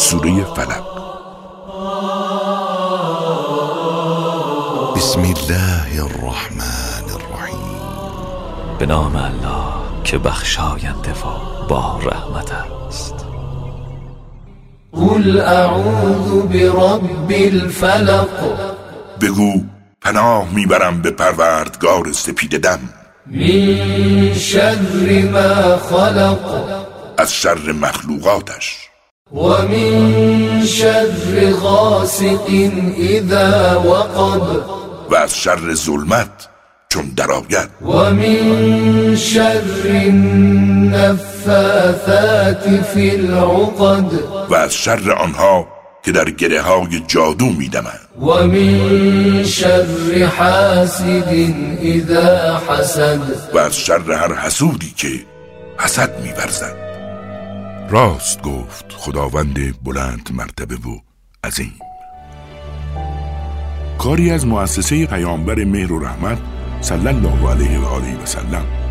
سوره فلق. بسم الله الرحمن الرحیم. به نام الله که بخشاینده و با رحمت است. قل اعوذ برب الفلق. بگو پناه میبرم به پروردگار سپید دم. من شر ما خلق. از شر مخلوقاتش. و من شر غاسق اذا وقب. و از شر ظلمت چون درآید. و من شر النفاثات فی العقد. و از شر آنها که در گره های جادو میدمند. و من شر حاسد اذا حسد. و از شر هر حسودی که حسد می‌ورزد. راست گفت خداوند بلند مرتبه و عظیم. کاری از مؤسسه پیامبر مهر و رحمت صلی الله علیه و آله و سلم.